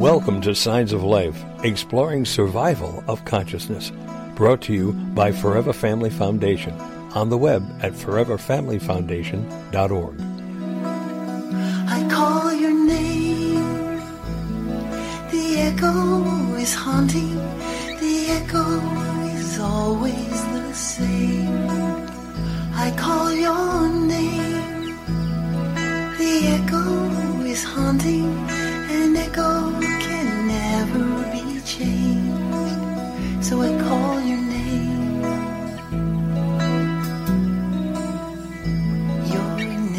Welcome to Signs of Life, exploring survival of consciousness. Brought to you by Forever Family Foundation. On the web at foreverfamilyfoundation.org. I call your name. The echo is haunting. The echo is always the same. I call your name. The echo is haunting. An echo can never be changed. So I call your name. Your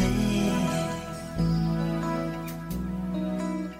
name.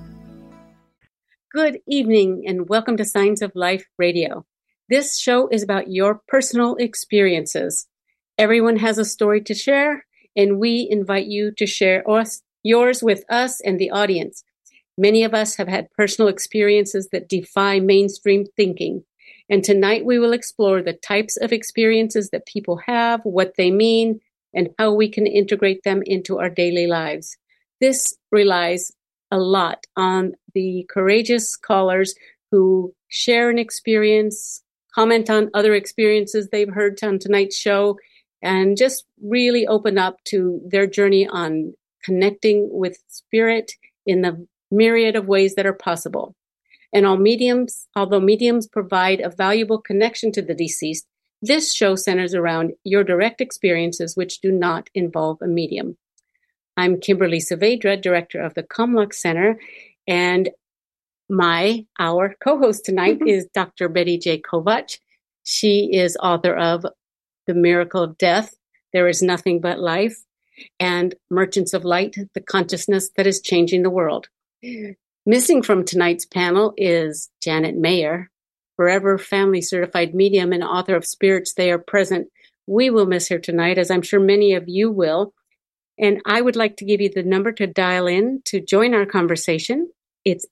Good evening and welcome to Signs of Life Radio. This show is about your personal experiences. Everyone has a story to share, and we invite you to share yours with us and the audience. Many of us have had personal experiences that defy mainstream thinking. And tonight we will explore the types of experiences that people have, what they mean, and how we can integrate them into our daily lives. This relies a lot on the courageous callers who share an experience, comment on other experiences they've heard on tonight's show, and just really open up to their journey on connecting with spirit in the myriad of ways that are possible. And although mediums provide a valuable connection to the deceased, this show centers around your direct experiences which do not involve a medium. I'm Kimberly Saavedra, director of the Kumluck Center, and our co-host tonight is Dr. Betty J. Kovach. She is author of The Miracle of Death, There Is Nothing But Life, and Merchants of Light, The Consciousness That Is Changing the World. Missing from tonight's panel is Janet Mayer, Forever Family Certified Medium and author of Spirits They Are Present. We will miss her tonight, as I'm sure many of you will. And I would like to give you the number to dial in to join our conversation. It's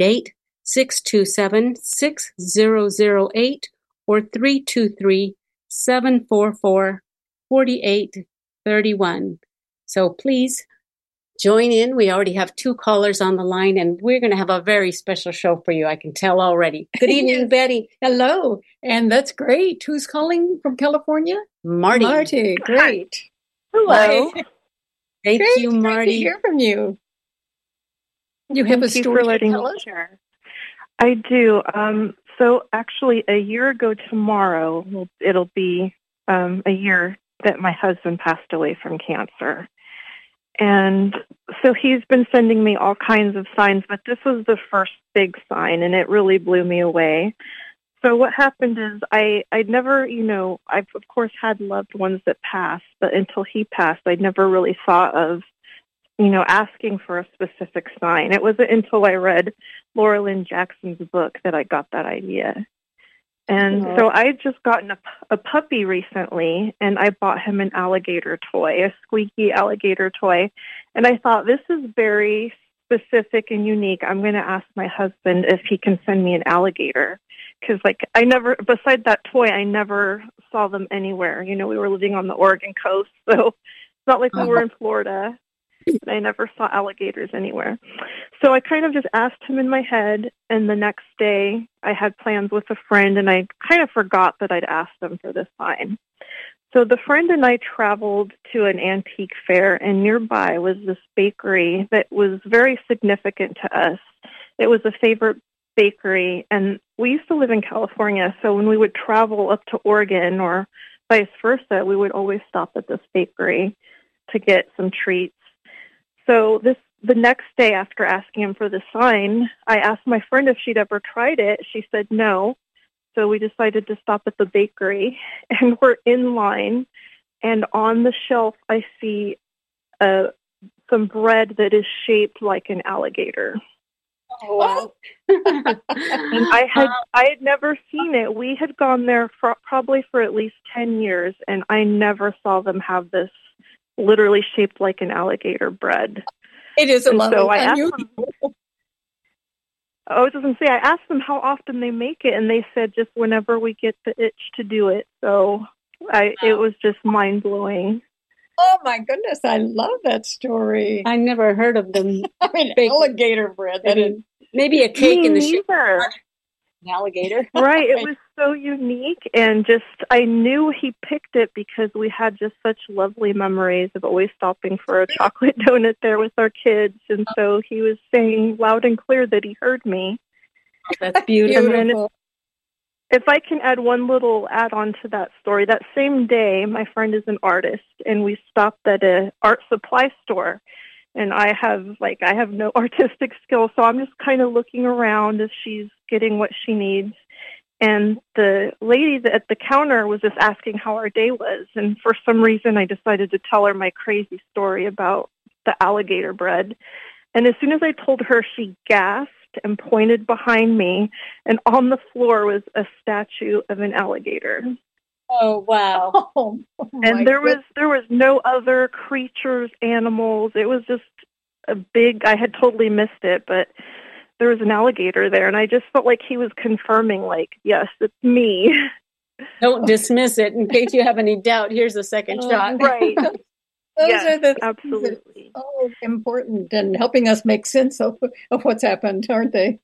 888-627-6008 or 323-744-4831. So please join in. We already have 2 callers on the line, and we're going to have a very special show for you, I can tell already. Good evening, Yes. Betty. Hello, and that's great. Who's calling from California? Marty. Marty, great. Hello. Thank Great, you, great Marty. to hear from you. You have a Thank you story for letting to tell me us? share. I do. So actually, a year ago tomorrow, it'll be a year that my husband passed away from cancer. And so he's been sending me all kinds of signs, but this was the first big sign, and it really blew me away. So what happened is I'd never, I've of course had loved ones that passed, but until he passed, I'd never really thought of, asking for a specific sign. It wasn't until I read Laura Lynn Jackson's book that I got that idea. And so I had just gotten a puppy recently, and I bought him an alligator toy, a squeaky alligator toy. And I thought, this is very specific and unique. I'm going to ask my husband if he can send me an alligator. Because, beside that toy, I never saw them anywhere. We were living on the Oregon coast, so it's not like we were in Florida. And I never saw alligators anywhere. So I kind of just asked him in my head, and the next day I had plans with a friend, and I kind of forgot that I'd asked them for this sign. So the friend and I traveled to an antique fair, and nearby was this bakery that was very significant to us. It was a favorite bakery, and we used to live in California, so when we would travel up to Oregon or vice versa, we would always stop at this bakery to get some treats. So the next day after asking him for the sign, I asked my friend if she'd ever tried it. She said no. So we decided to stop at the bakery, and we're in line, and on the shelf I see some bread that is shaped like an alligator. Oh, wow. And I had never seen it. We had gone there probably for at least 10 years, and I never saw them have this literally shaped like an alligator bread. It is a And lot so of I asked unusual. them, I was just going to say, I asked them how often they make it, and they said just whenever we get the itch to do it. So it was just mind-blowing. Oh, my goodness. I love that story. I never heard of them. Alligator bread. That is Maybe a cake Me in the shape neither. of an alligator. Right. It was so unique, and just I knew he picked it because we had just such lovely memories of always stopping for a chocolate donut there with our kids, and so he was saying loud and clear that he heard me. That's beautiful. And then if I can add one little add-on to that story, that same day, my friend is an artist, and we stopped at an art supply store. And I have no artistic skill, so I'm just kind of looking around as she's getting what she needs. And the lady at the counter was just asking how our day was. And for some reason, I decided to tell her my crazy story about the alligator bread. And as soon as I told her, she gasped and pointed behind me. And on the floor was a statue of an alligator. Oh, wow. And there was no other creatures, animals. It was just I had totally missed it, but there was an alligator there, and I just felt like he was confirming, like, yes, it's me. Don't dismiss it. In case you have any doubt, here's a second shot. Right. Those Yes, are the things absolutely. that are so important and helping us make sense of what's happened, aren't they?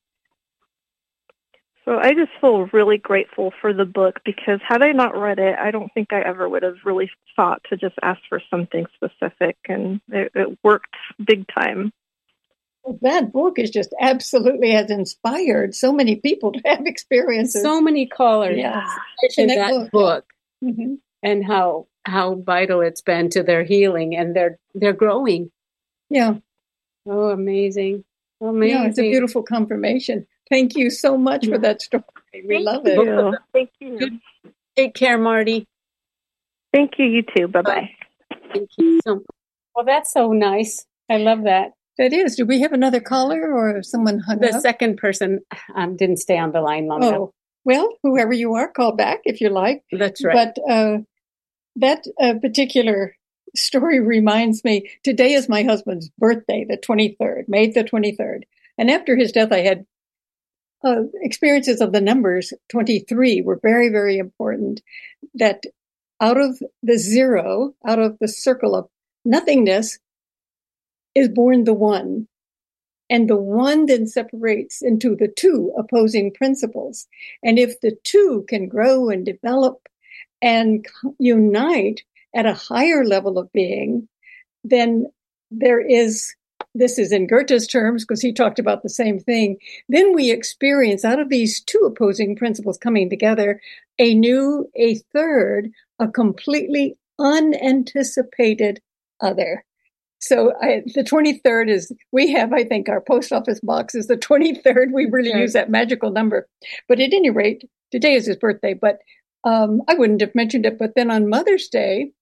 So I just feel really grateful for the book, because had I not read it, I don't think I ever would have really thought to just ask for something specific, and it worked big time. Well, that book is just absolutely has inspired so many people to have experiences. So many callers Yeah. in that book, Mm-hmm. and how vital it's been to their healing, and they're growing. Yeah. Oh, amazing. Amazing. Yeah, it's a beautiful confirmation. Thank you so much for that story. We love it. you. Thank you. Take care, Marty. Thank you. You too. Bye-bye. Thank you so much. Well, that's so nice. I love that. That is. Do we have another caller or someone hung The up? second person didn't stay on the line long enough. Oh, well, whoever you are, call back if you like. That's right. But that particular story reminds me, today is my husband's birthday, the 23rd, May the 23rd. And after his death, I had experiences of the numbers 23 were very, very important. That out of the zero, out of the circle of nothingness, is born the one. And the one then separates into the two opposing principles. And if the two can grow and develop and unite at a higher level of being, then there is, this is in Goethe's terms, because he talked about the same thing, then we experience out of these two opposing principles coming together, a third, a completely unanticipated other. So the 23rd is, we have, I think, our post office box is the 23rd. We really use that magical number. But at any rate, today is his birthday, but I wouldn't have mentioned it. But then on Mother's Day,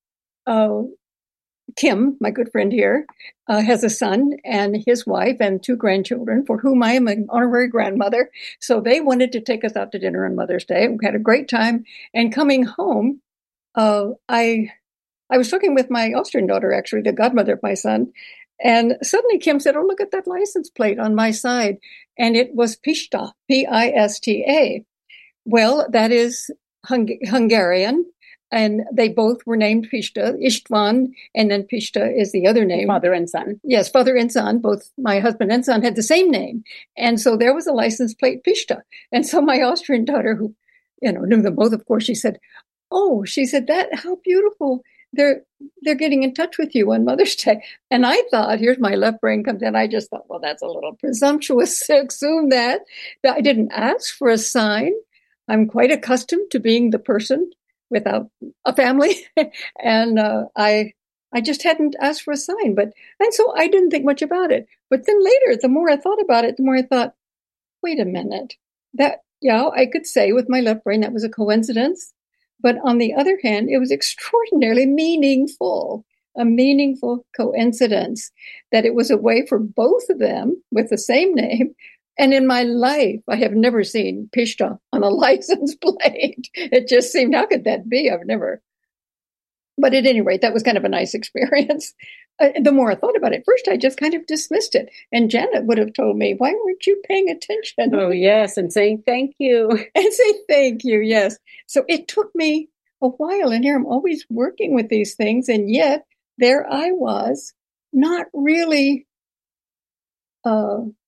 Kim, my good friend here, has a son and his wife and two grandchildren for whom I am an honorary grandmother. So they wanted to take us out to dinner on Mother's Day. We had a great time. And coming home, I was talking with my Austrian daughter, actually, the godmother of my son. And suddenly Kim said, oh, look at that license plate on my side. And it was Pista, Pista. Well, that is Hungarian. And they both were named Pista, István, and then Pista is the other name. Father and son. Yes, father and son. Both my husband and son had the same name. And so there was a license plate Pista. And so my Austrian daughter, who, knew them both, of course, she said, that, how beautiful. They're getting in touch with you on Mother's Day. And I thought, here's my left brain comes in. I just thought, well, that's a little presumptuous to assume that I didn't ask for a sign. I'm quite accustomed to being the person without a family. And I just hadn't asked for a sign. And so I didn't think much about it. But then later, the more I thought about it, the more I thought, wait a minute. I could say with my left brain that was a coincidence. But on the other hand, it was extraordinarily meaningful, a meaningful coincidence that it was a way for both of them with the same name. And in my life, I have never seen Pista on a license plate. It just seemed, how could that be? I've never. But at any rate, that was kind of a nice experience. The more I thought about it, first I just kind of dismissed it. And Janet would have told me, why weren't you paying attention? Oh, yes, and saying thank you. And say thank you, yes. So it took me a while, and here I'm always working with these things, and yet there I was, not really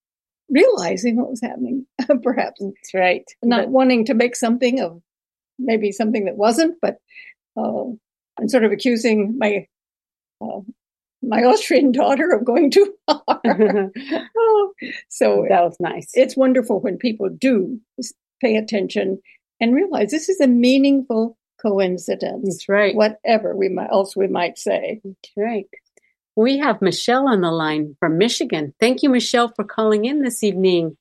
realizing what was happening, perhaps. That's right. Not wanting to make something of maybe something that wasn't, but I'm sort of accusing my Austrian daughter of going too far. So that was nice. It's wonderful when people do pay attention and realize this is a meaningful coincidence. That's right. Whatever else we might say. That's right. We have Michelle on the line from Michigan. Thank you, Michelle, for calling in this evening.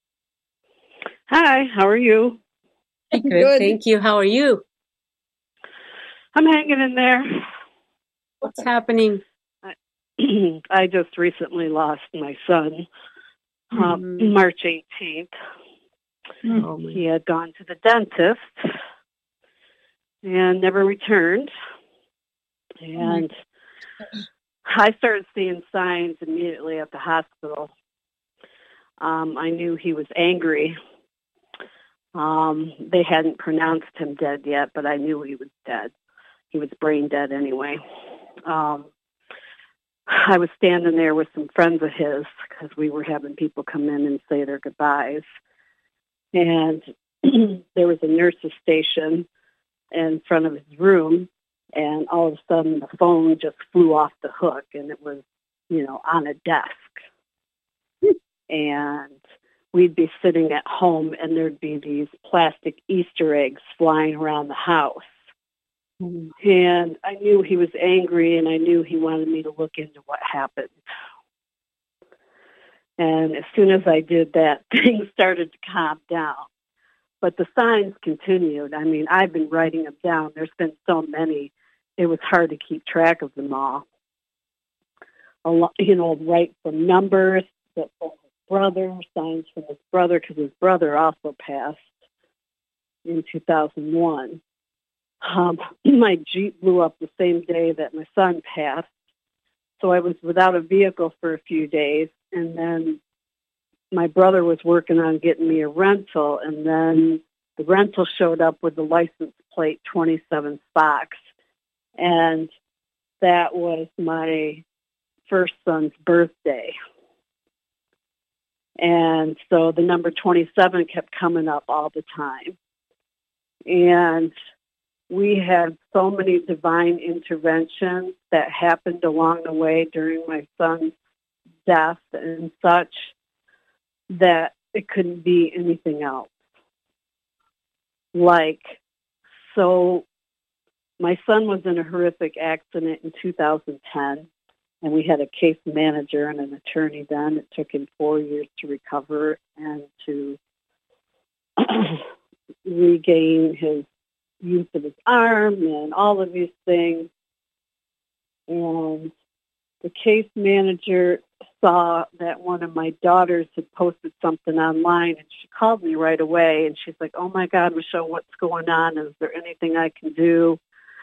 Hi, how are you? Good. Thank you. How are you? I'm hanging in there. What's happening? I just recently lost my son, March 18th. Oh, he had gone to the dentist and never returned. And I started seeing signs immediately at the hospital. I knew he was angry. They hadn't pronounced him dead yet, but I knew he was dead. He was brain dead anyway. I was standing there with some friends of his because we were having people come in and say their goodbyes. And there was a nurse's station in front of his room, and all of a sudden the phone just flew off the hook, and it was, on a desk. And we'd be sitting at home, and there'd be these plastic Easter eggs flying around the house. And I knew he was angry, and I knew he wanted me to look into what happened. And as soon as I did that, things started to calm down. But the signs continued. I mean, I've been writing them down. There's been so many. It was hard to keep track of them all. Right from numbers, from his brother, signs from his brother, because his brother also passed in 2001. My Jeep blew up the same day that my son passed. So I was without a vehicle for a few days. And then my brother was working on getting me a rental. And then the rental showed up with the license plate 27 Fox. And that was my first son's birthday. And so the number 27 kept coming up all the time. And we had so many divine interventions that happened along the way during my son's death and such that it couldn't be anything else. So my son was in a horrific accident in 2010, and we had a case manager and an attorney then. It took him 4 years to recover and to regain his use of his arm and all of these things. And the case manager saw that one of my daughters had posted something online, and she called me right away, and she's like, "Oh my God, Michelle, what's going on? Is there anything I can do?"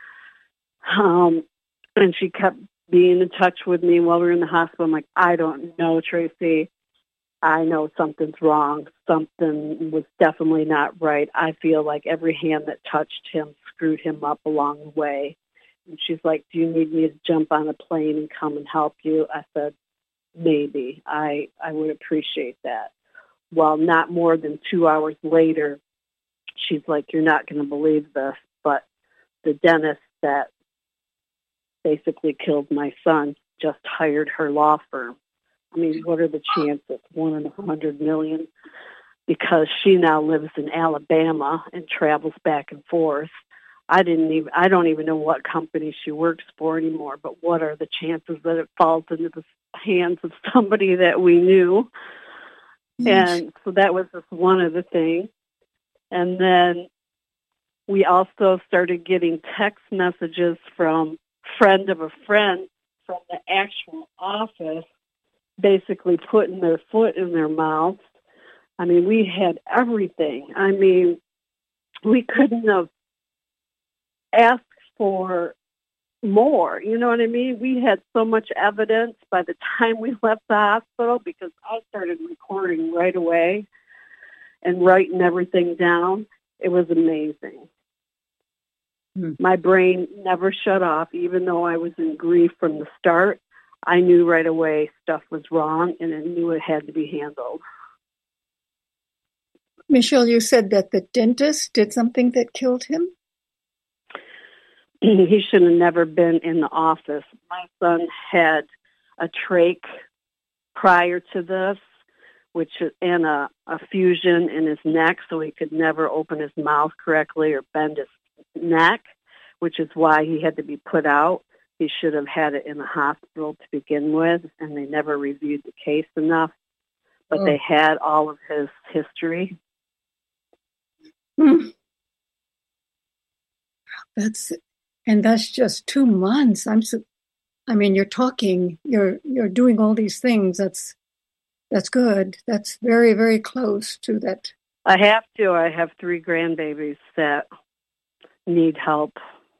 And she kept being in touch with me while we were in the hospital. I'm like, "I don't know, Tracy. I know something's wrong. Something was definitely not right. I feel like every hand that touched him screwed him up along the way." And she's like, "Do you need me to jump on a plane and come and help you?" I said, "Maybe. I would appreciate that." Well, not more than 2 hours later, she's like, "You're not going to believe this, but the dentist that basically killed my son just hired her law firm." I mean, what are the chances? 1 in 100 million? Because she now lives in Alabama and travels back and forth. I don't even know what company she works for anymore, but what are the chances that it falls into the hands of somebody that we knew? And so that was just one of the things. And then we also started getting text messages from friend of a friend from the actual office, basically putting their foot in their mouth. I mean, we had everything. I mean, we couldn't have asked for more. You know what I mean? We had so much evidence by the time we left the hospital, because I started recording right away and writing everything down. It was amazing. My brain never shut off, even though I was in grief from the start. I knew right away stuff was wrong, and I knew it had to be handled. Michelle, you said that the dentist did something that killed him? He should have never been in the office. My son had a trach prior to this, and a fusion in his neck, so he could never open his mouth correctly or bend his neck, which is why he had to be put out. He should have had it in the hospital to begin with, and they never reviewed the case enough. But they had all of his history. That's just 2 months. You're doing all these things. That's good. That's very, very close to that. I have 3 grandbabies that need help.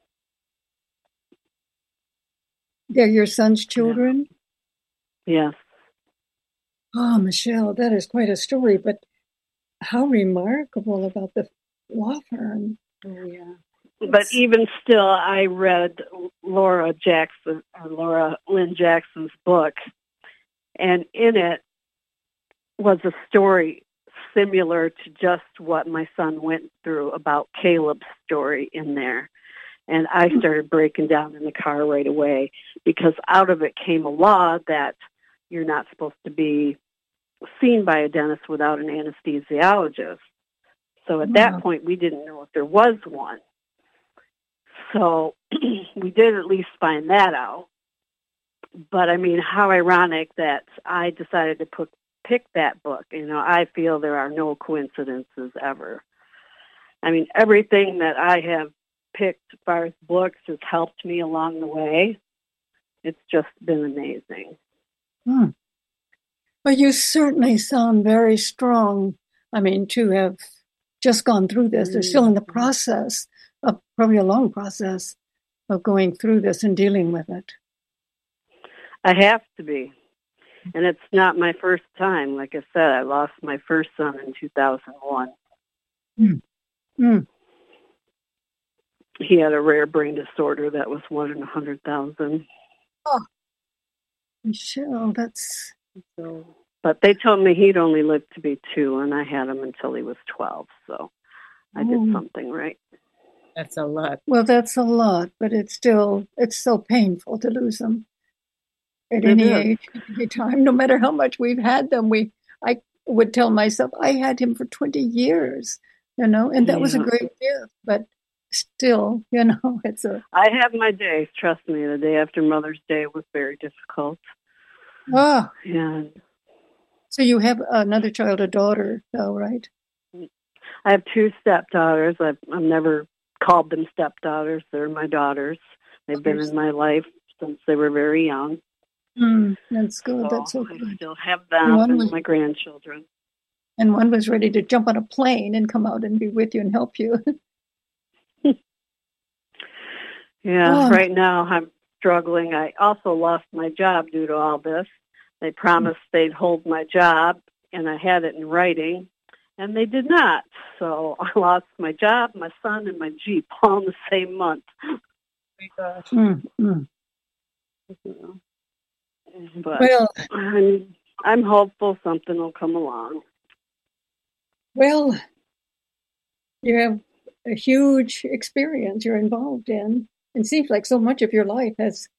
They're your son's children? Yes. Oh, Michelle, that is quite a story, but how remarkable about the law firm. Oh, yeah. But even still, I read Laura Lynn Jackson's book, and in it was a story similar to just what my son went through about Caleb's story in there. And I started breaking down in the car right away, because out of it came a law that you're not supposed to be seen by a dentist without an anesthesiologist. So at that point, we didn't know if there was one. So we did at least find that out. But I mean, how ironic that I decided to pick that book. I feel there are no coincidences ever. I mean, everything that I have picked as far as books has helped me along the way. It's just been amazing. Well, you certainly sound very strong. I mean, to have just gone through this. They're still in the process of, probably a long process of going through this and dealing with it. I have to be. And it's not my first time. Like I said, I lost my first son in 2001. He had a rare brain disorder that was 1 in 100,000. Oh, Michelle, that's... But they told me he'd only live to be 2, and I had him until he was 12. So I did something right. That's a lot. Well, that's a lot, but it's so painful to lose them at any age, at any time, no matter how much we've had them. I would tell myself, I had him for 20 years, and that was a great gift, but still, it's a... I have my days, trust me. The day after Mother's Day was very difficult. Oh. Yeah. So you have another child, a daughter, though, right? I have 2 stepdaughters. I've never called them stepdaughters. They're my daughters. They've been in my life since they were very young. That's good. That's so good. I still have them and my grandchildren. And one was ready to jump on a plane and come out and be with you and help you. Right now I'm struggling. I also lost my job due to all this. They promised they'd hold my job, and I had it in writing, and they did not. So I lost my job, my son, and my Jeep all in the same month. Oh my gosh. But well, I'm hopeful something will come along. Well, you have a huge experience you're involved in. It seems like so much of your life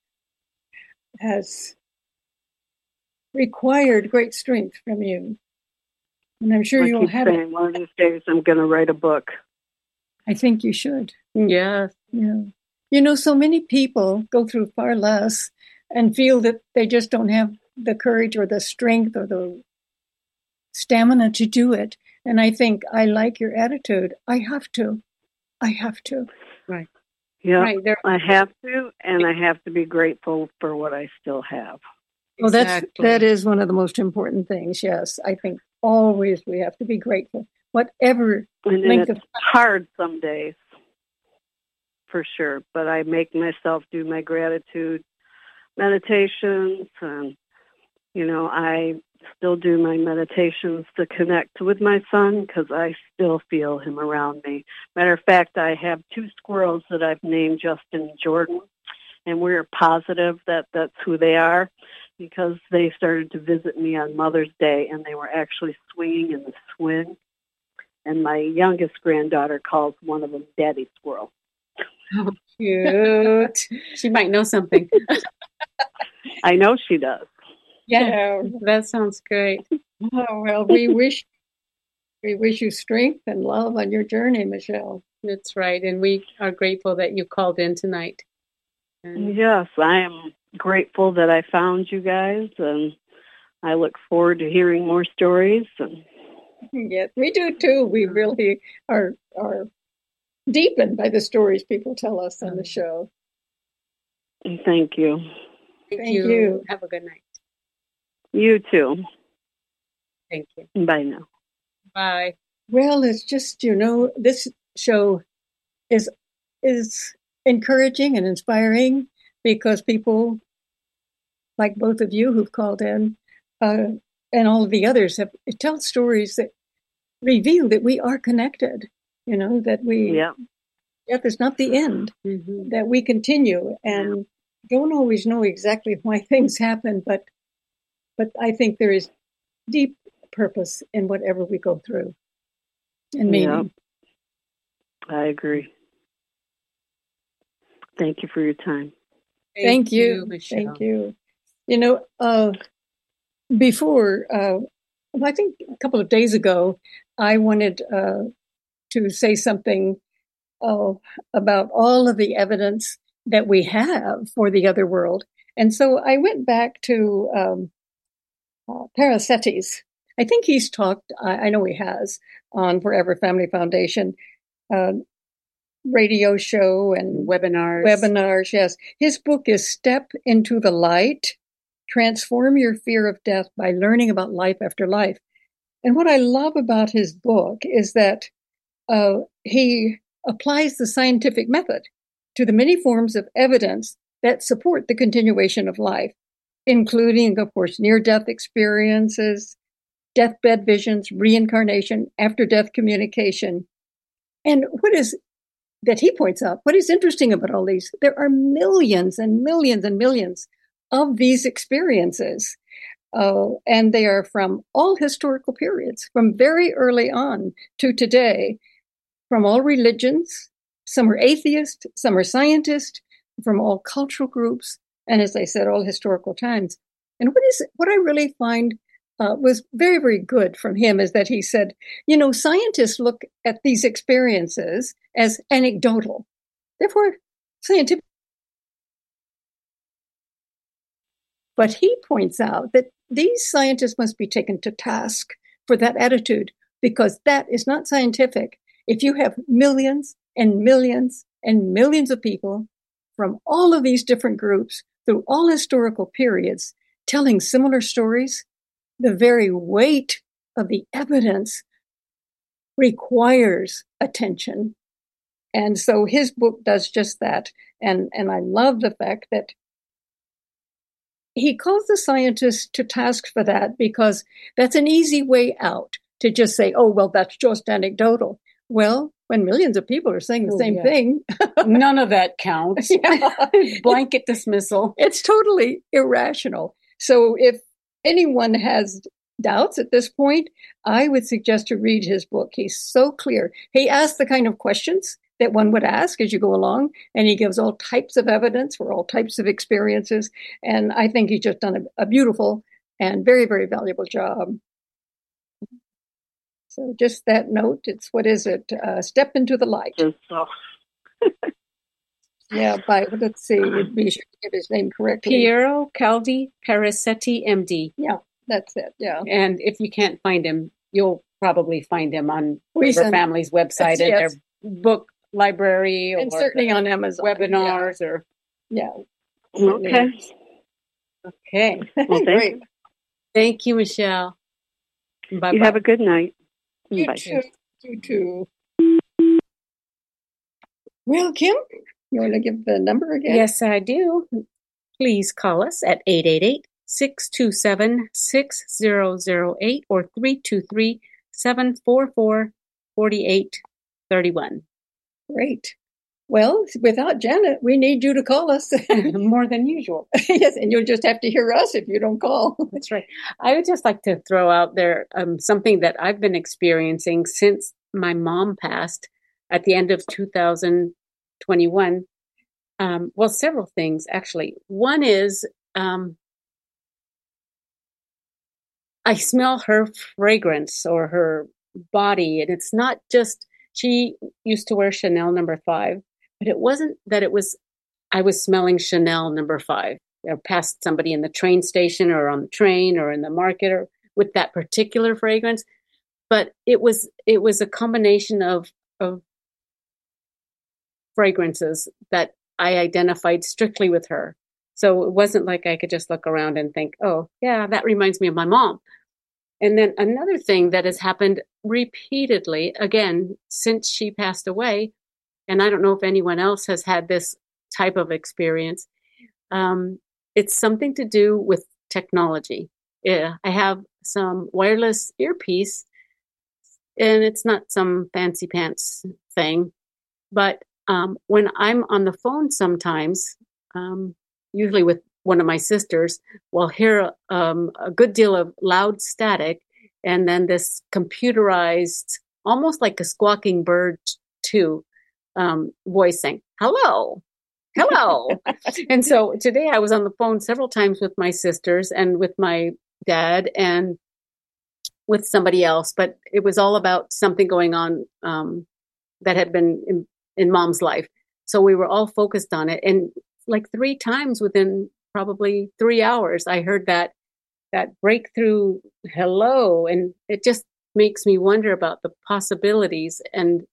has required great strength from you. And I'm sure you'll have it. One of these days I'm going to write a book. I think you should. Yeah. So many people go through far less and feel that they just don't have the courage or the strength or the stamina to do it. And I think I like your attitude. I have to. Right. Yeah, right. I have to, and I have to be grateful for what I still have. Well, that is one of the most important things. Yes, I think always we have to be grateful, whatever length of time. It's hard some days, for sure. But I make myself do my gratitude meditations, and I still do my meditations to connect with my son because I still feel him around me. Matter of fact, I have 2 squirrels that I've named Justin and Jordan, and we're positive that that's who they are because they started to visit me on Mother's Day, and they were actually swinging in the swing. And my youngest granddaughter calls one of them Daddy Squirrel. Oh, cute. She might know something. I know she does. Yeah. That sounds great. Oh, well, we wish you strength and love on your journey, Michelle. That's right. And we are grateful that you called in tonight. And Yes, I am grateful that I found you guys, and I look forward to hearing more stories. And Yes, we do too. We really are deepened by the stories people tell us on the show. thank you. thank Thank you. you. Have a good night. You too. Thank you. Bye now. Bye. Well, it's just, this show is encouraging and inspiring because people like both of you who've called in and all of the others it tells stories that reveal that we are connected, that death is not the end, Mm-hmm. that we continue and don't always know exactly why things happen, but I think there is deep purpose in whatever we go through and meaning. I agree. Thank you for your time. Thank you. Michelle. Thank you. Before, I think a couple of days ago, I wanted to say something about all of the evidence that we have for the other world. And so I went back to Paracetes. I think he's talked, I know he has, on Forever Family Foundation radio show and webinars, yes. His book is Step into the Light, Transform Your Fear of Death by Learning About Life After Life. And what I love about his book is that he applies the scientific method to the many forms of evidence that support the continuation of life, including, of course, near-death experiences, deathbed visions, reincarnation, after-death communication. And what is that he points out, what is interesting about all these, there are millions and millions and millions of these experiences. And they are from all historical periods, from very early on to today, from all religions. Some are atheists, some are scientists, from all cultural groups, and as I said, all historical times. And what I really find was very, very good from him is that he said, scientists look at these experiences as anecdotal, therefore scientific. But he points out that these scientists must be taken to task for that attitude, because that is not scientific. If you have millions and millions and millions of people from all of these different groups through all historical periods telling similar stories, the very weight of the evidence requires attention. And so his book does just that. And I love the fact that he calls the scientists to task for that, because that's an easy way out to just say, oh, well, that's just anecdotal. Well, when millions of people are saying the same thing. None of that counts. Blanket dismissal. It's totally irrational. So if anyone has doubts at this point, I would suggest to read his book. He's so clear. He asks the kind of questions that one would ask as you go along, and he gives all types of evidence for all types of experiences. And I think he's just done a beautiful and very, very valuable job. So just that note, what is it? Step into the light. Yeah, let's see, be sure to get his name correctly. Piero Calvi Paracetti, MD. Yeah, that's it, yeah. And if you can't find him, you'll probably find him on Forever Family's website and their book library, and certainly on Amazon. Webinars or... Yeah. Okay. Well, great. Thank you, Michelle. Bye-bye. You have a good night. You Bye. too. You too. Well, Kim, you want to give the number again? Yes, I do. Please call us at 888-627-6008 or 323-744-4831. Great. Well, without Janet, we need you to call us. More than usual. Yes, and you'll just have to hear us if you don't call. That's right. I would just like to throw out there something that I've been experiencing since my mom passed at the end of 2021, well, several things actually. One is I smell her fragrance or her body, and it's not just, she used to wear Chanel No. 5, but it wasn't that I was smelling Chanel No. 5 or past somebody in the train station or on the train or in the market or with that particular fragrance. But it was a combination of fragrances that I identified strictly with her. So it wasn't like I could just look around and think, oh, yeah, that reminds me of my mom. And then another thing that has happened repeatedly, again, since she passed away, and I don't know if anyone else has had this type of experience, it's something to do with technology. Yeah, I have some wireless earpiece, and it's not some fancy pants thing, but when I'm on the phone sometimes, usually with one of my sisters, we'll hear a good deal of loud static, and then this computerized, almost like a squawking bird too, voice saying, hello, hello. And so today I was on the phone several times with my sisters and with my dad and with somebody else, but it was all about something going on that had been in mom's life. So we were all focused on it. And like 3 times within probably 3 hours, I heard that breakthrough hello. And it just makes me wonder about the possibilities and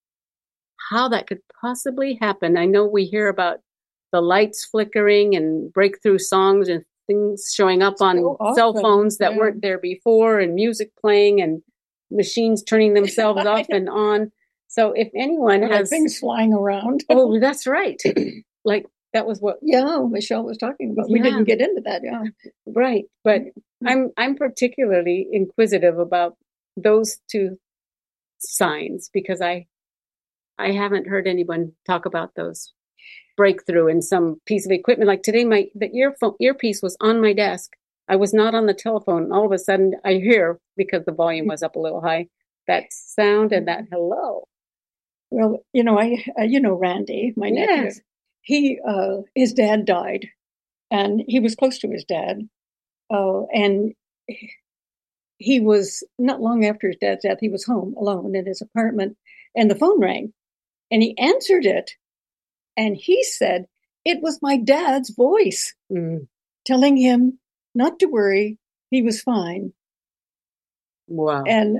how that could possibly happen. I know we hear about the lights flickering and breakthrough songs and things showing up on cell phones that weren't there before, and music playing and machines turning themselves off and on. So if anyone has things flying around. Oh, that's right. Like that was what Michelle was talking about. We didn't get into that, right. But I'm particularly inquisitive about those 2 signs because I haven't heard anyone talk about those breakthrough in some piece of equipment. Like today, the earpiece was on my desk. I was not on the telephone. And all of a sudden, I hear, because the volume was up a little high, that sound and that hello. Well, I Randy, my nephew. He, his dad died, and he was close to his dad, and he was not long after his dad's death. He was home alone in his apartment, and the phone rang, and he answered it. And he said, it was my dad's voice telling him not to worry. He was fine. Wow. And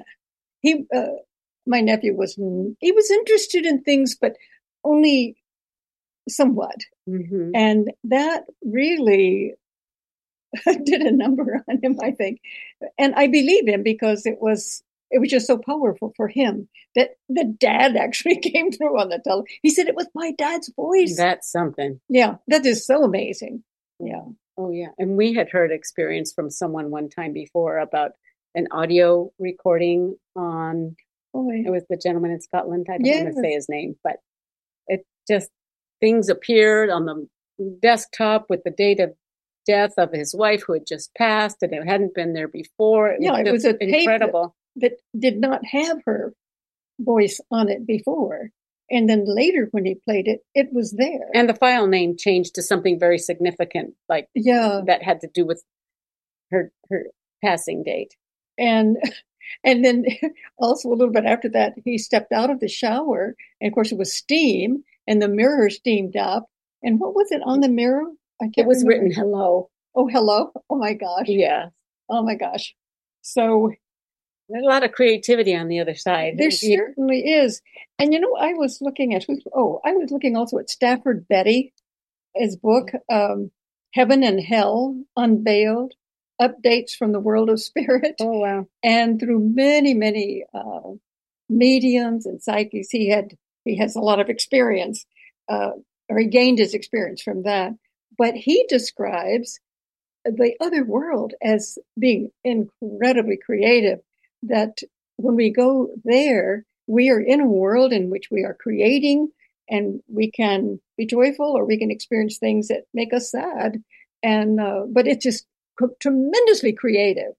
my nephew he was interested in things, but only somewhat. Mm-hmm. And that really did a number on him, I think. And I believe him because it was just so powerful for him that the dad actually came through on the telephone. He said it was my dad's voice. That's something. Yeah, that is so amazing. Yeah. Oh, yeah. And we had heard experience from someone one time before about an audio recording on, it was the gentleman in Scotland. I don't want to say his name, but it just, things appeared on the desktop with the date of death of his wife who had just passed, and it hadn't been there before. It was incredible. That did not have her voice on it before. And then later when he played it, it was there. And the file name changed to something very significant, like that had to do with her passing date. And then also a little bit after that, he stepped out of the shower. And of course it was steam, and the mirror steamed up. And what was it on the mirror? It was written hello. Oh, hello. Oh my gosh. Yeah. Oh my gosh. So there's a lot of creativity on the other side. There certainly is. And I was looking also at Stafford Beatty, his book, Heaven and Hell Unveiled, Updates from the World of Spirit. Oh, wow. And through many, many mediums and psychics, he has a lot of experience, or he gained his experience from that. But he describes the other world as being incredibly creative, that when we go there, we are in a world in which we are creating, and we can be joyful or we can experience things that make us sad. And but it's just tremendously creative.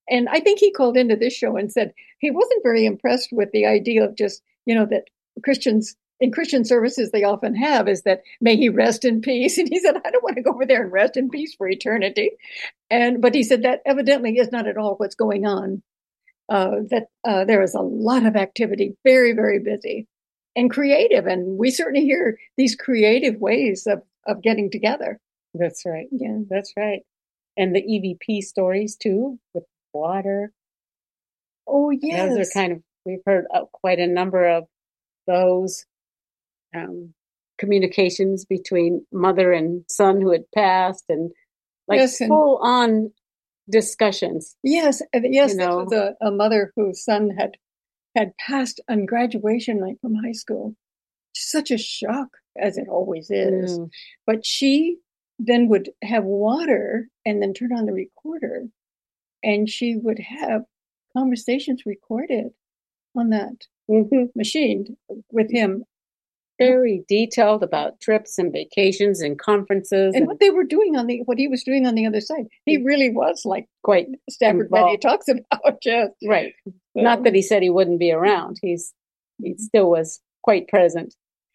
And I think he called into this show and said he wasn't very impressed with the idea of just, that Christians, in Christian services, they often have is that may he rest in peace. And he said, I don't want to go over there and rest in peace for eternity. But he said that evidently is not at all what's going on. There is a lot of activity, very, very busy and creative. And we certainly hear these creative ways of getting together. That's right. Yeah, that's right. And the EVP stories too, with water. Oh, yes. Those are kind of, we've heard quite a number of those communications between mother and son who had passed, and full on discussions. Yes. This was a mother whose son had passed on graduation night from high school. Such a shock, as it always is. Mm. But she then would have water and then turn on the recorder, and she would have conversations recorded on that machine with him. Very detailed about trips and vacations and conferences and what they were doing what he was doing on the other side. He really was like quite Stafford Betty talks about. Just right. Not that he said he wouldn't be around. He still was quite present.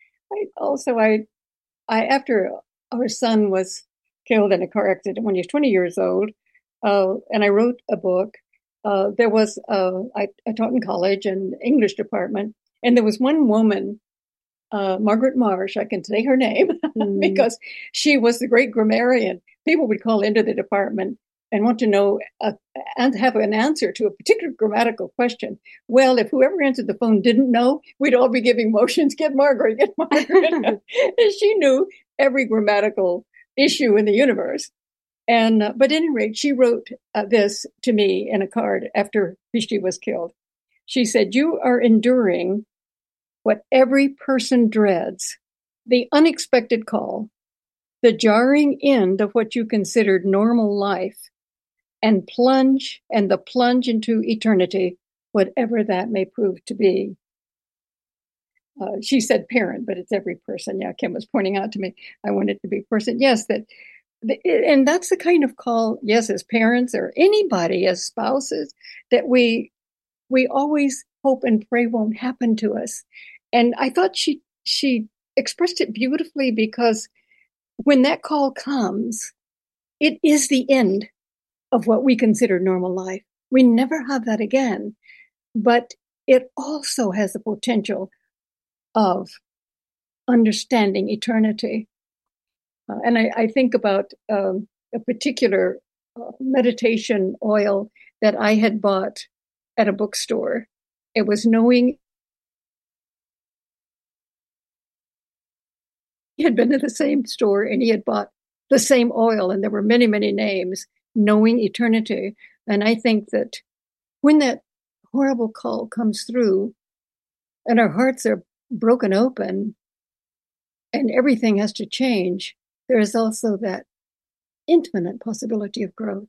After our son was killed in a car accident when he was 20 years old, and I wrote a book. There was I taught in college and English department, and there was one woman, Margaret Marsh, I can say her name because she was the great grammarian. People would call into the department and want to know and have an answer to a particular grammatical question. Well, if whoever answered the phone didn't know, we'd all be giving motions, get Margaret, get Margaret. And she knew every grammatical issue in the universe. And but at any rate, she wrote this to me in a card after Pishti was killed. She said, "You are enduring what every person dreads, the unexpected call, the jarring end of what you considered normal life, and the plunge into eternity, whatever that may prove to be." She said parent, but it's every person. Yeah, Kim was pointing out to me, I want it to be person. Yes, and that's the kind of call, yes, as parents or anybody, as spouses, that we always hope and pray won't happen to us. And I thought she expressed it beautifully, because when that call comes, it is the end of what we consider normal life. We never have that again. But it also has the potential of understanding eternity. And I think about a particular meditation oil that I had bought at a bookstore. It was knowing. He had been to the same store and he had bought the same oil, and there were many, many names, knowing eternity. And I think that when that horrible call comes through and our hearts are broken open and everything has to change, there is also that infinite possibility of growth.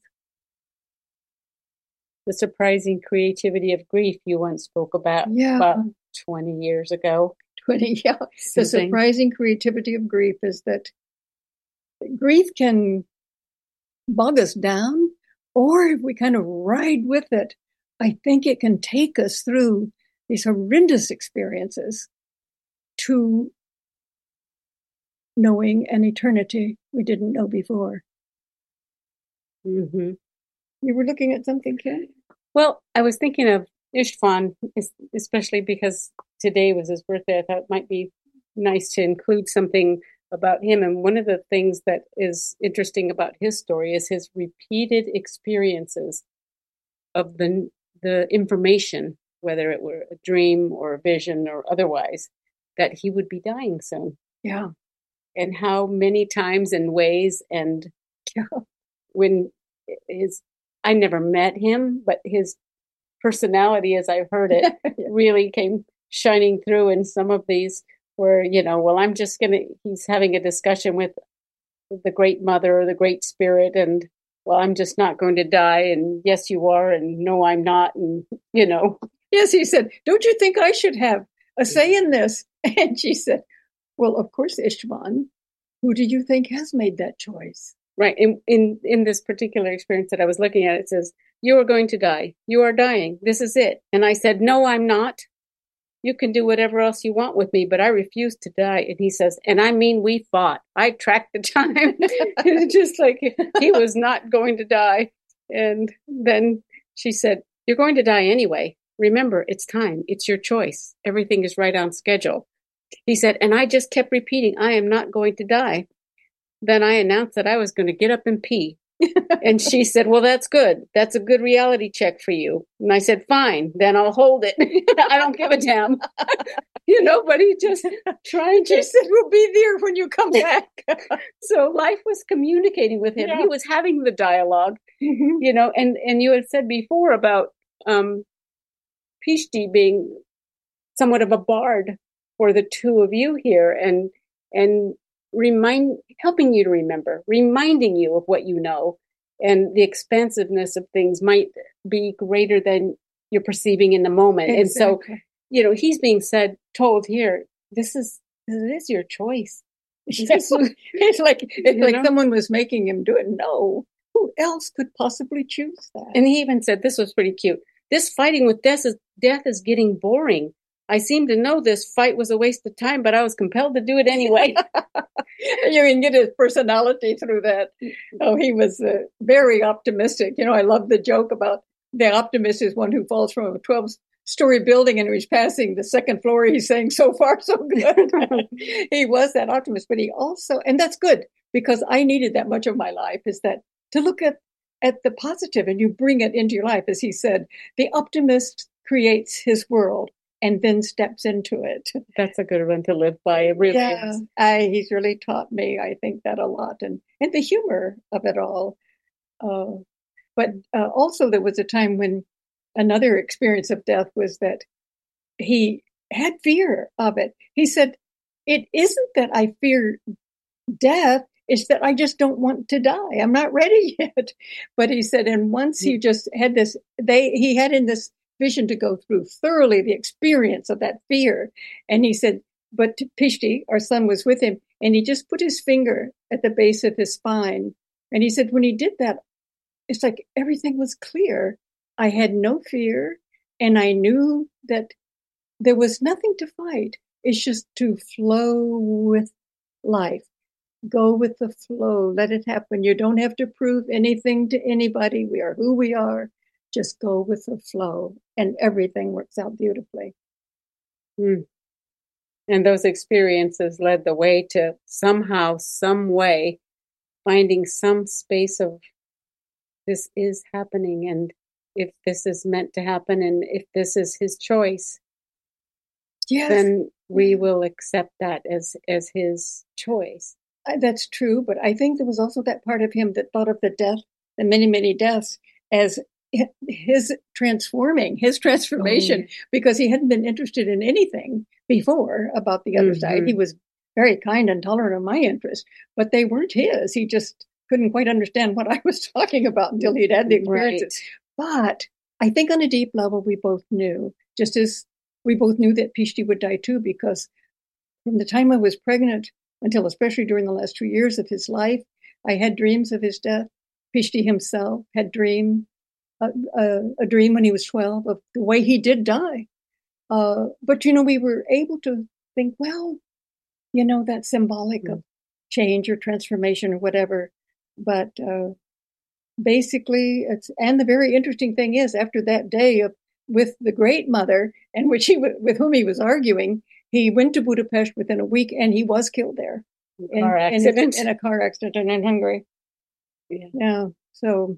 The surprising creativity of grief you once spoke about, about 20 years ago. 20, yeah. The surprising creativity of grief is that grief can bog us down, or if we kind of ride with it, I think it can take us through these horrendous experiences to knowing an eternity we didn't know before. Mm-hmm. You were looking at something, Kim? Well, I was thinking of Istvan, especially because today was his birthday. I thought it might be nice to include something about him. And one of the things that is interesting about his story is his repeated experiences of the information, whether it were a dream or a vision or otherwise, that he would be dying soon. Yeah. And how many times and ways, and when I never met him, but his personality, as I've heard it, really came shining through in some of these where, he's having a discussion with the great mother or the great spirit, and, well, I'm just not going to die, and yes, you are, and no, I'm not, and, Yes, he said, don't you think I should have a say in this? And she said, well, of course, Istvan, who do you think has made that choice? Right. In this particular experience that I was looking at, it says, you are going to die. You are dying. This is it. And I said, no, I'm not. You can do whatever else you want with me, but I refuse to die. And he says, and I mean, we fought. I tracked the time. It's just like he was not going to die. And then she said, you're going to die anyway. Remember, it's time. It's your choice. Everything is right on schedule. He said, and I just kept repeating, I am not going to die. Then I announced that I was going to get up and pee. And she said, well, that's good. That's a good reality check for you. And I said, fine, then I'll hold it. I don't give a damn. But he just trying to. She said, we'll be there when you come back. So life was communicating with him. Yeah. He was having the dialogue, and you had said before about Pishti being somewhat of a bard for the two of you here and helping you to remember, reminding you of what you know, and the expansiveness of things might be greater than you're perceiving in the moment. Exactly. And so, he's being told here, it is your choice. It's like someone was making him do it. No, who else could possibly choose that? And he even said, this was pretty cute. This fighting with death is getting boring. I seem to know this fight was a waste of time, but I was compelled to do it anyway. You can get his personality through that. Oh, he was very optimistic. I love the joke about the optimist is one who falls from a 12-story building and he's passing the second floor. He's saying, so far, so good. He was that optimist, but he also, and that's good because I needed that much of my life, is that to look at the positive and you bring it into your life. As he said, the optimist creates his world and then steps into it. That's a good one to live by. It really is. He's really taught me, I think, that a lot. And the humor of it all. But also there was a time when another experience of death was that he had fear of it. He said, it isn't that I fear death, it's that I just don't want to die. I'm not ready yet. But he said, and once he just had this, he had in this vision to go through thoroughly the experience of that fear. And he said, but Pishti, our son, was with him, and he just put his finger at the base of his spine. And he said, when he did that, it's like everything was clear. I had no fear, and I knew that there was nothing to fight. It's just to flow with life. Go with the flow. Let it happen. You don't have to prove anything to anybody. We are who we are. Just go with the flow, and everything works out beautifully. And those experiences led the way to somehow, some way, finding some space of this is happening, and if this is meant to happen, and if this is his choice, then we will accept that as his choice. That's true, but I think there was also that part of him that thought of the death, the many, many deaths, as his transformation, because he hadn't been interested in anything before about the other side. He was very kind and tolerant of my interests, but they weren't his. He just couldn't quite understand what I was talking about until he'd had the experiences. Right. But I think on a deep level, we both knew, just as we both knew that Pishti would die too, because from the time I was pregnant until especially during the last 2 years of his life, I had dreams of his death. Pishti himself had a dream when he was 12 of the way he did die. But, we were able to think, well, that's symbolic of change or transformation or whatever. But basically, and the very interesting thing is, after that day with the great mother, and with whom he was arguing, he went to Budapest within a week, and he was killed there in a car accident in Hungary. Yeah. So,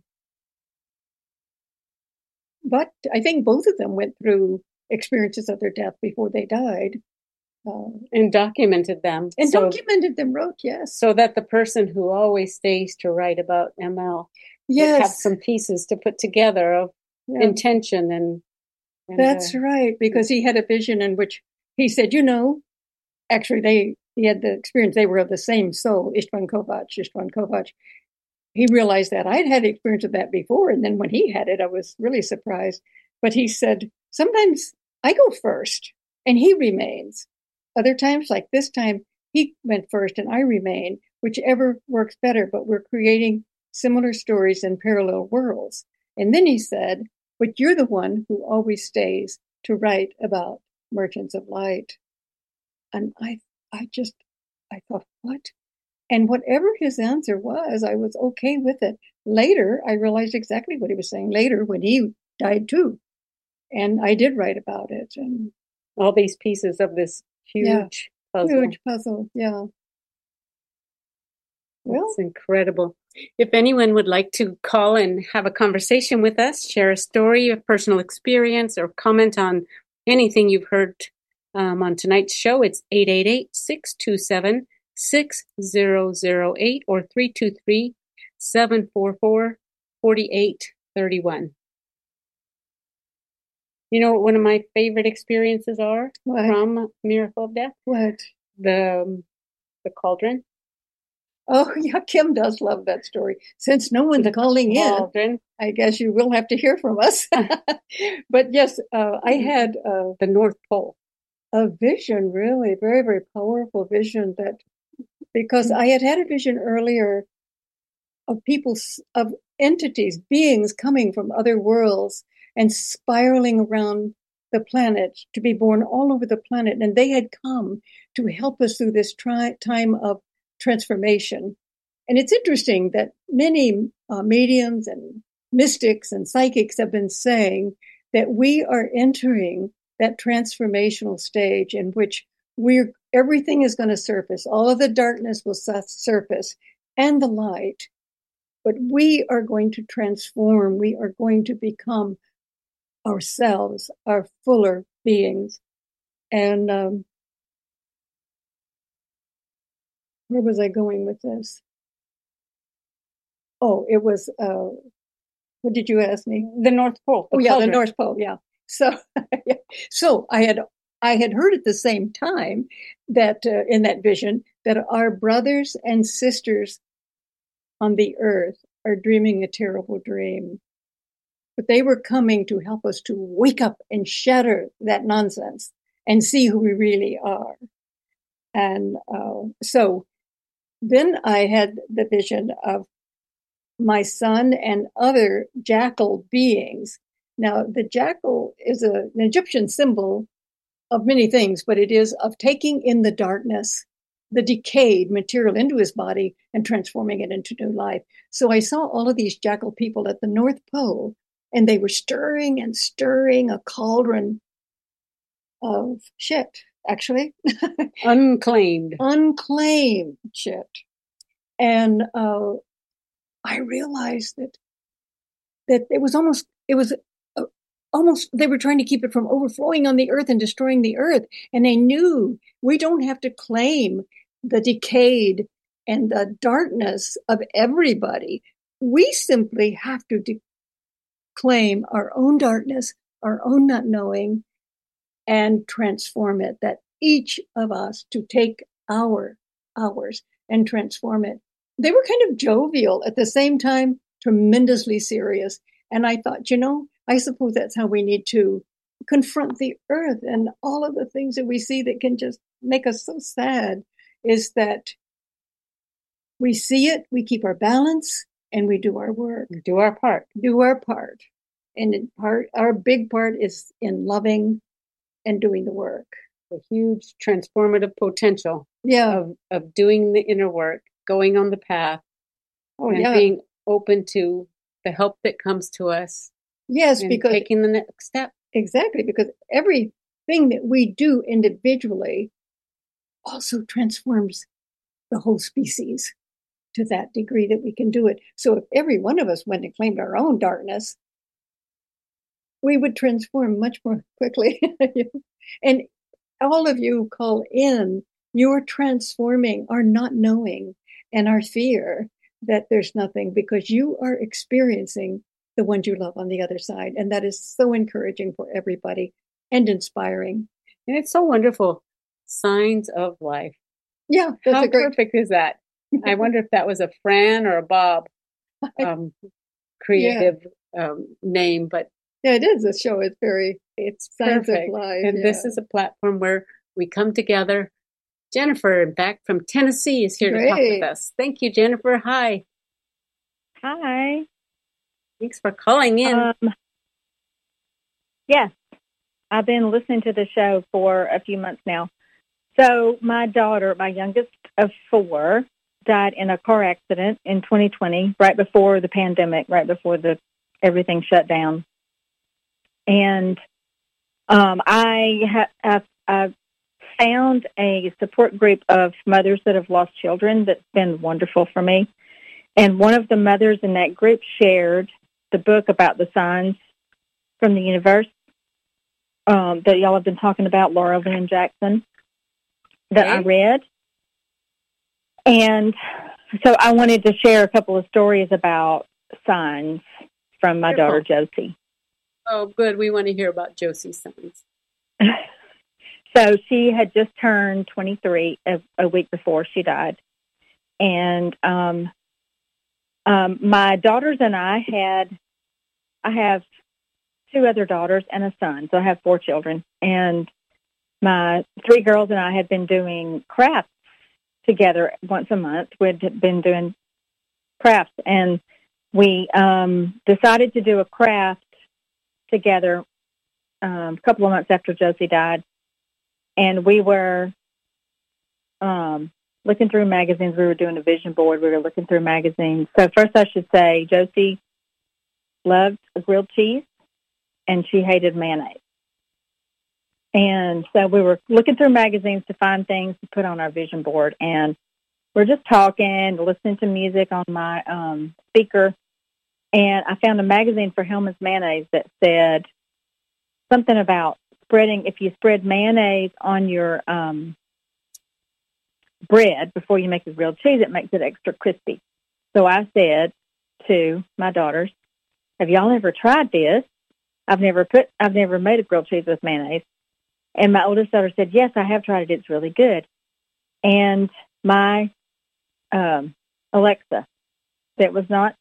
but I think both of them went through experiences of their death before they died. And documented them. Wrote, yes. So that the person who always stays to write about ML would have some pieces to put together of intention and that's right, because he had a vision in which he said, actually he had the experience, they were of the same soul, Istvan Kovacs. He realized that I'd had experience of that before, and then when he had it, I was really surprised. But he said, sometimes I go first, and he remains. Other times, like this time, he went first, and I remain, whichever works better, but we're creating similar stories in parallel worlds. And then he said, but you're the one who always stays to write about Merchants of Light. And I thought, what? And whatever his answer was, I was okay with it. Later, I realized exactly what he was saying later when he died too. And I did write about it. And all these pieces of this huge puzzle. Huge puzzle, yeah. Well, it's incredible. If anyone would like to call and have a conversation with us, share a story, a personal experience, or comment on anything you've heard on tonight's show, it's 888-627-6008 or 323-744-4831. You know what one of my favorite experiences are from Miracle of Death? What? The cauldron. Oh, yeah, Kim does love that story. Since no one's calling in, I guess you will have to hear from us. But yes, I had the North Pole. A vision, really, very, very powerful vision because I had a vision earlier of of entities, beings coming from other worlds and spiraling around the planet to be born all over the planet. And they had come to help us through this time of transformation. And it's interesting that many mediums and mystics and psychics have been saying that we are entering that transformational stage in which everything is going to surface. All of the darkness will surface and the light, but we are going to transform. We are going to become ourselves, our fuller beings. And where was I going with this? Oh, it was, what did you ask me? The North Pole. Oh, yeah, the North Pole, yeah. So, so I had heard at the same time that in that vision that our brothers and sisters on the earth are dreaming a terrible dream. But they were coming to help us to wake up and shatter that nonsense and see who we really are. And so then I had the vision of my son and other jackal beings. Now, the jackal is an Egyptian symbol of many things, but it is of taking in the darkness, the decayed material into his body and transforming it into new life. So I saw all of these jackal people at the North Pole, and they were stirring and stirring a cauldron of shit, actually. Unclaimed shit. And I realized that it was almost, they were trying to keep it from overflowing on the earth and destroying the earth. And they knew we don't have to claim the decayed and the darkness of everybody. We simply have to claim our own darkness, our own not knowing, and transform it. That each of us to take ours and transform it. They were kind of jovial at the same time, tremendously serious. And I thought, I suppose that's how we need to confront the earth and all of the things that we see that can just make us so sad, is that we see it, we keep our balance, and we do our work. Do our part. And our big part is in loving and doing the work. A huge transformative potential of doing the inner work, going on the path, being open to the help that comes to us. Yes, because taking the next step. Exactly, because everything that we do individually also transforms the whole species to that degree that we can do it. So if every one of us went and claimed our own darkness, we would transform much more quickly. And all of you call in, you're transforming our not knowing and our fear that there's nothing, because you are experiencing the ones you love on the other side. And that is so encouraging for everybody and inspiring. And it's so wonderful. Signs of Life. Yeah. How perfect is that? I wonder if that was a Fran or a Bob creative name, but yeah, it is. The show is it's Signs perfect. of Life. And this is a platform where we come together. Jennifer, back from Tennessee, is here to talk with us. Thank you, Jennifer. Hi. Hi. Thanks for calling in. Yes, I've been listening to the show for a few months now. So my daughter, my youngest of 4, died in a car accident in 2020, right before the pandemic, right before everything shut down. And I found a support group of mothers that have lost children that's been wonderful for me. And one of the mothers in that group shared the book about the signs from the universe that y'all have been talking about, Laura Lynn Jackson, that I read. And so I wanted to share a couple of stories about signs from my daughter, Josie. Oh, good. We want to hear about Josie's signs. So she had just turned 23 a week before she died. And my daughters and I have 2 other daughters and a son, so I have 4 children. And my 3 girls and I had been doing crafts together once a month. We'd been doing crafts, and we decided to do a craft together a couple of months after Josie died. And we were looking through magazines. We were doing a vision board. We were looking through magazines. So first I should say Josie loved grilled cheese, and she hated mayonnaise. And so we were looking through magazines to find things to put on our vision board. And we're just talking, listening to music on my speaker. And I found a magazine for Hellmann's Mayonnaise that said something about if you spread mayonnaise on your bread before you make the grilled cheese, it makes it extra crispy. So I said to my daughters, have y'all ever tried this? I've never made a grilled cheese with mayonnaise. And my oldest daughter said, yes, I have tried it. It's really good. And my Alexa, that was not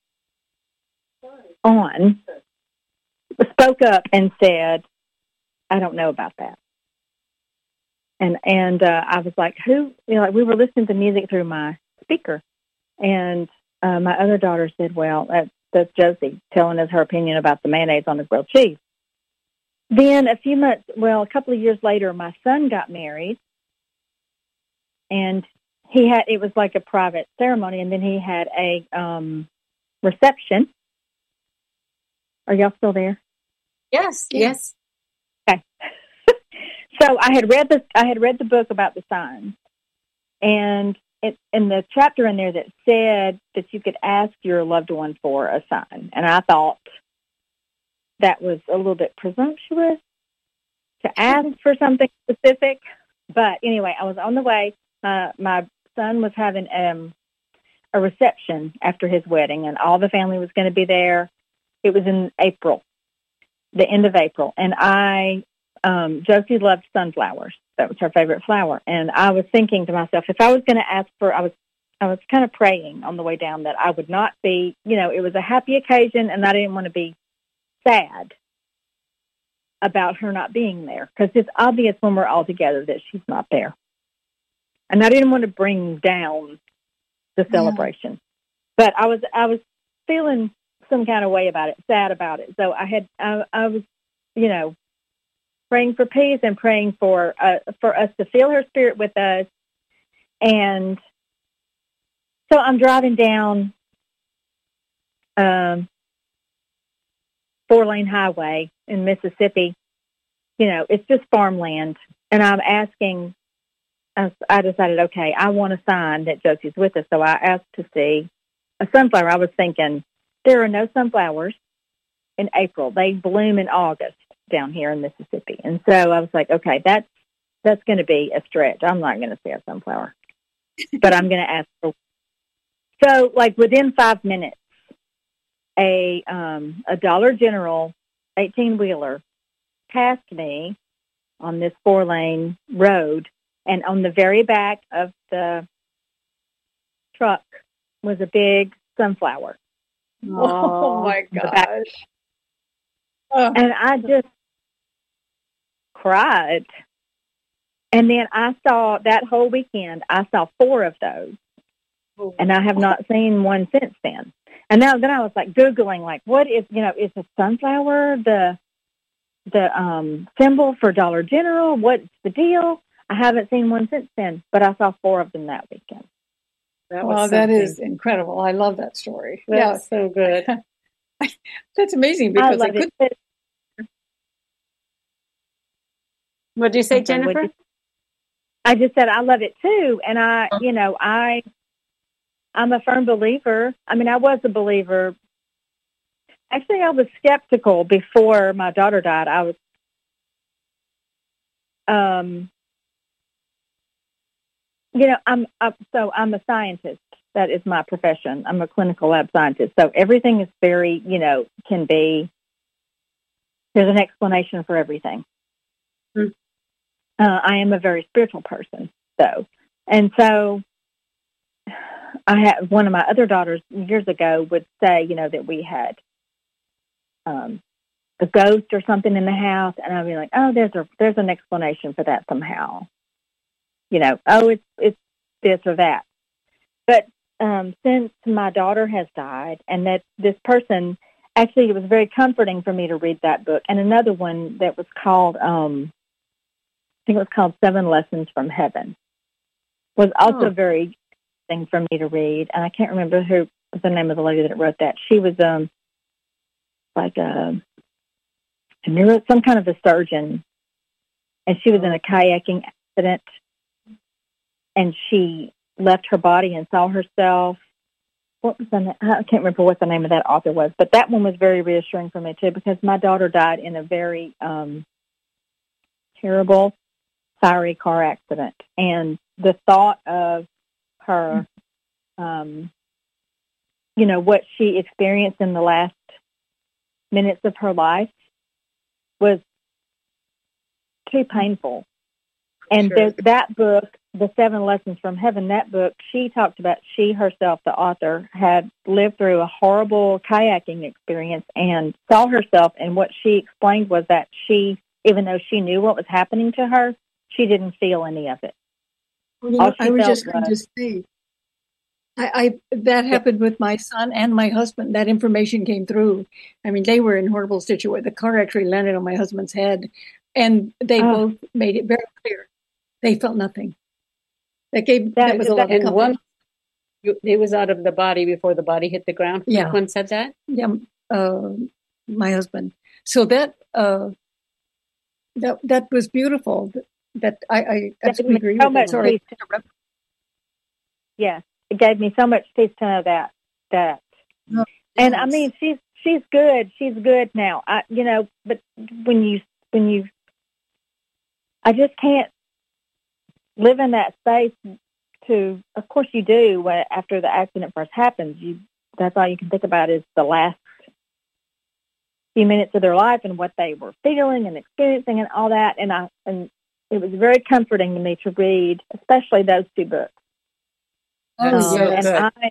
on, spoke up and said, I don't know about that. And I was like, who? You know, like we were listening to music through my speaker. And my other daughter said, well, that's Josie telling us her opinion about the mayonnaise on the grilled cheese. Then a couple of years later, my son got married. And it was like a private ceremony. And then he had a reception. Are y'all still there? Yes, yes. Okay. So I had read the book about the signs, and in the chapter in there that said that you could ask your loved one for a sign, and I thought that was a little bit presumptuous to ask for something specific. But anyway, I was on the way. My son was having a reception after his wedding, and all the family was going to be there. It was in April, the end of April, and Josie loved sunflowers. That was her favorite flower. And I was thinking to myself, if I was going to ask for, I was kind of praying on the way down that I would not be, it was a happy occasion, and I didn't want to be sad about her not being there, because it's obvious when we're all together that she's not there. And I didn't want to bring down the celebration. But I was feeling some kind of way about it, sad about it. So I was, praying for peace and praying for us to feel her spirit with us. And so I'm driving down 4-lane highway in Mississippi. It's just farmland. And I'm asking, I decided, okay, I want a sign that Josie's with us. So I asked to see a sunflower. I was thinking, there are no sunflowers in April. They bloom in August down here in Mississippi. And so I was like, okay, that's going to be a stretch. I'm not going to see a sunflower, but I'm going to ask for. So like within 5 minutes, a Dollar General 18-wheeler passed me on this 4-lane road, and on the very back of the truck was a big sunflower. Oh my gosh. And I just cried. And then I saw that whole weekend, I saw 4 of those. And I have not seen one since then. And then I was like Googling, like, what is, is the sunflower the symbol for Dollar General? What's the deal? I haven't seen one since then, but I saw 4 of them that weekend. That is incredible. I love that story. That's so good. That's amazing because I love it. What did you say, Jennifer? I just said I love it too, and I'm a firm believer. I mean, I was a believer. Actually, I was skeptical before my daughter died. I was, I'm a scientist. That is my profession. I'm a clinical lab scientist. So everything is very, can be, there's an explanation for everything. Mm-hmm. I am a very spiritual person, though. And so I had one of my other daughters years ago would say, that we had a ghost or something in the house. And I'd be like, oh, there's an explanation for that somehow. It's this or that. But since my daughter has died, and that this person, actually, it was very comforting for me to read that book. And another one that was called, I think it was called 7 Lessons from Heaven, was also very interesting for me to read. And I can't remember who the name of the lady that wrote that. She was some kind of a surgeon, and she was in a kayaking accident, and she left her body and saw herself. I can't remember what the name of that author was, but that one was very reassuring for me too, because my daughter died in a very terrible, fiery car accident, and the thought of her, what she experienced in the last minutes of her life was too painful. And that book, The 7 Lessons from Heaven, that book, she talked about, she herself, the author, had lived through a horrible kayaking experience and saw herself, and what she explained was that she, even though she knew what was happening to her, she didn't feel any of it. I was just going to say, that happened with my son and my husband. That information came through. I mean, they were in horrible situations. The car actually landed on my husband's head, and they both made it very clear they felt nothing. That was a lot of comfort. One, it was out of the body before the body hit the ground. Yeah. Which one said that? Yeah, my husband. So that was beautiful. That I absolutely agree with that. Sorry. Yes, it gave me so much peace to know that. Oh, and yes. I mean, she's good. She's good now. But when you, I just can't live in that space. Of course you do. After the accident first happens, that's all you can think about is the last few minutes of their life and what they were feeling and experiencing and all that. And it was very comforting to me to read, especially those 2 books. And I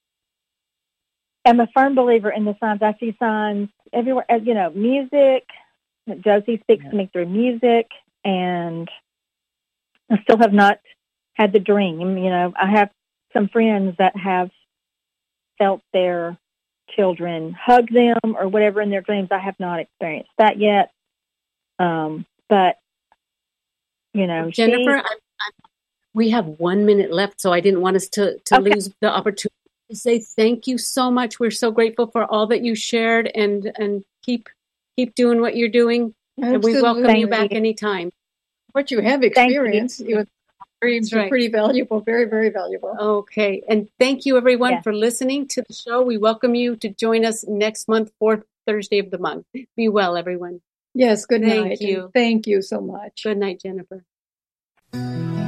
am a firm believer in the signs. I see signs everywhere. Music. Josie speaks to me through music, and I still have not had the dream. I have some friends that have felt their children hug them or whatever in their dreams. I have not experienced that yet. But, Jennifer, we have 1 minute left, so I didn't want us to lose the opportunity to say thank you so much. We're so grateful for all that you shared, and keep doing what you're doing. Absolutely. And we welcome you back anytime. What you have experienced, your dreams are pretty valuable, very, very valuable. Okay. And thank you, everyone, for listening to the show. We welcome you to join us next month, 4th Thursday of the month. Be well, everyone. Yes, good night. Thank you. Thank you so much. Good night, Jennifer.